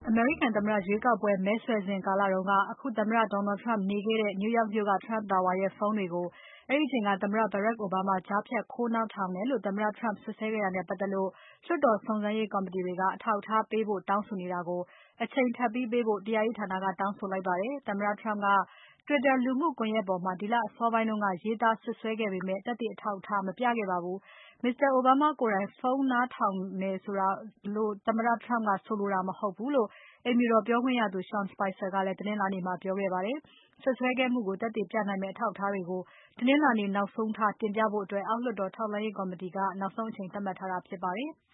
အမေရိကန်သမ္မတရွေးကောက်ပွဲမဲဆွယ်စဉ်ကာလတုန်းက အခုသမ္မတ Donald Trump နေခဲ့တဲ့ New York မြို့က Trump Tower ရဲ့ဖုန်းတွေကို အဲဒီအချိန်က သမ္မတ Barack Obama ကြားဖြတ်ခိုးနှောင်းထောင်တယ်လို့ သမ္မတ Trump စွပ်စွဲခဲ့တာနဲ့ပတ်သက်လို့ လွှတ်တော်စုံစမ်းရေးကော်မတီတွေက အထောက်အထားပေးဖို့တောင်းဆိုနေတာကို အချိန်ထပ်ပြီးပေးဖို့ တရားရေးဌာနက တောင်းဆိုလိုက်ပါတယ်။ သမ္မတ Trump က Twitter လူမှုကွန်ယက်ပေါ်မှာ ဒီလအစောပိုင်းက ရေးသားစွပ်စွဲခဲ့ပေမဲ့ သက်သေအထောက်အထား မပြခဲ့ပါဘူး။ Mr. Obama ကိုယ်တိုင် ဖုန်းနားထောင်တယ်လို့ သမ္မတ Trump ကဆိုလိုတာမဟုတ်ဘူးလို့ အိမ်ဖြူတော်ပြောခွင့်ရသူ Sean Spicer ကလည်း တနင်္လာနေ့မှာ ပြောခဲ့ပါတယ်။ စွပ်စွဲခဲ့မှုကို သက်သေပြနိုင်မယ့် အထောက်အထားတွေကို တနင်္လာနေ့နောက်ဆုံးထားတင်ပြဖို့ အောက်လွှတ်တော်ထောက်လှမ်းရေးကော်မတီက နောက်ဆုံးအချိန်သတ်မှတ်ထားတာဖြစ်ပါတယ်။